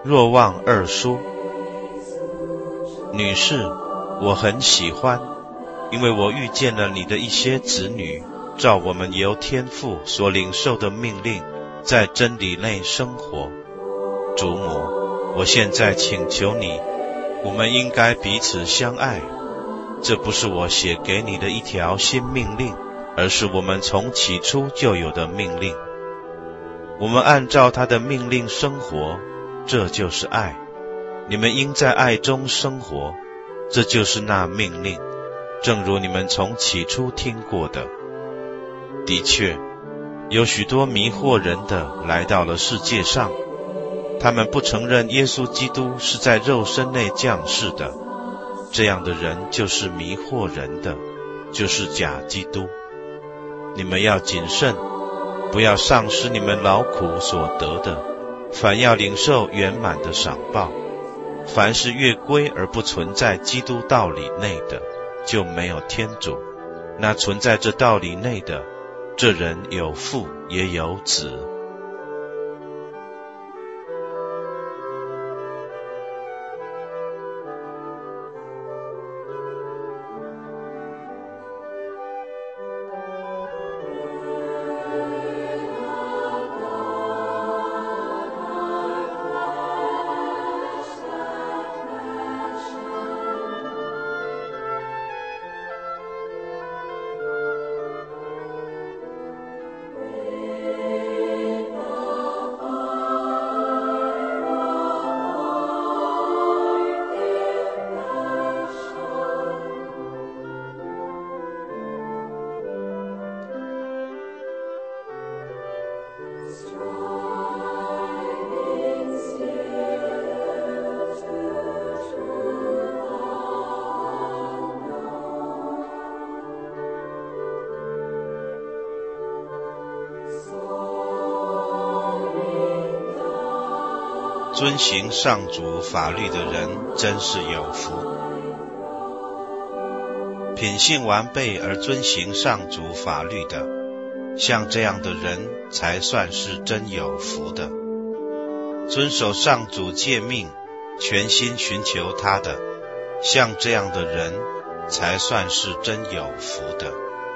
若望二书。女士，我很喜欢，因为我遇见了你的一些子女，照我们由天父所领受的命令，在真理内生活。主母，我现在请求你，我们应该彼此相爱。这不是我写给你的一条新命令，而是我们从起初就有的命令。我们按照他的命令生活，这就是爱。你们应在爱中生活，这就是那命令，正如你们从起初听过的。的确，有许多迷惑人的来到了世界上，他们不承认耶稣基督是在肉身内降世的，这样的人就是迷惑人的，就是假基督。你们要谨慎，不要丧失你们劳苦所得的，反要领受圆满的赏报。凡是越归而不存在基督道理内的，就没有天主。那存在这道理内的，这人有父也有子。遵行上主法律的人真是有福。品性完备而遵行上主法律的，像这样的人才算是真有福的。遵守上主诫命，全心寻求他的，像这样的人才算是真有福的。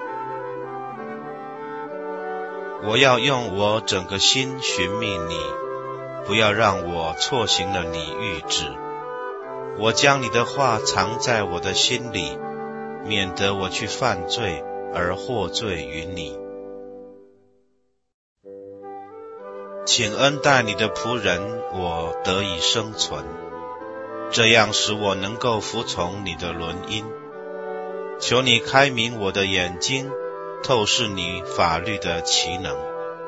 我要用我整个心寻觅你，不要让我错行了你谕旨。我将你的话藏在我的心里，免得我去犯罪而获罪于你。请恩待你的仆人，我得以生存，这样使我能够服从你的纶音。求你开明我的眼睛，透视你法律的奇能。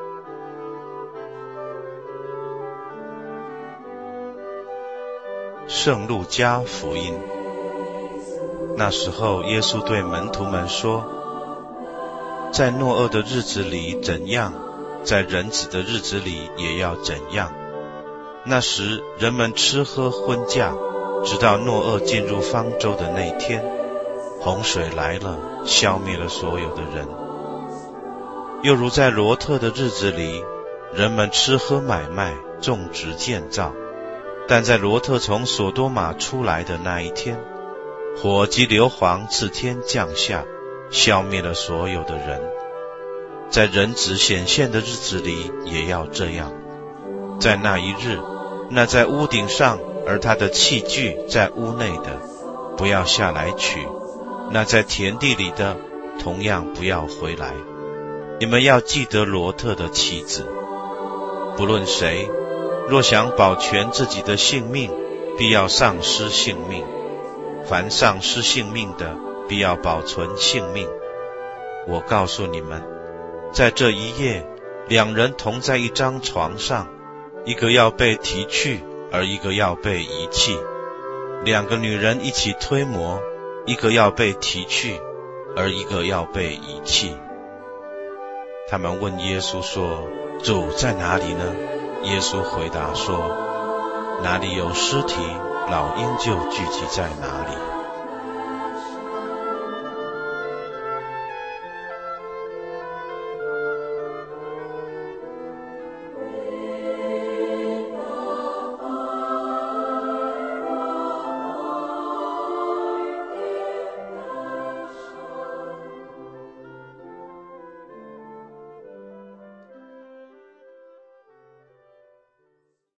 圣路加福音。那时候，耶稣对门徒们说：在诺厄的日子里怎样，在人子的日子里也要怎样。那时，人们吃喝婚嫁，直到诺厄进入方舟的那天，洪水来了，消灭了所有的人。又如在罗特的日子里，人们吃喝买卖，种植建造。但在罗特从索多玛出来的那一天，火及硫磺自天降下，消灭了所有的人。在人子显现的日子里也要这样。在那一日，那在屋顶上而他的器具在屋内的，不要下来取；那在田地里的，同样不要回来。你们要记得罗特的妻子。不论谁若想保全自己的性命，必要丧失性命；凡丧失性命的，必要保存性命。我告诉你们，在这一夜，两人同在一张床上，一个要被提去，而一个要被遗弃；两个女人一起推磨，一个要被提去，而一个要被遗弃。他们问耶稣说：主在哪里呢？耶稣回答说：哪里有尸体，老鹰就聚集在哪里。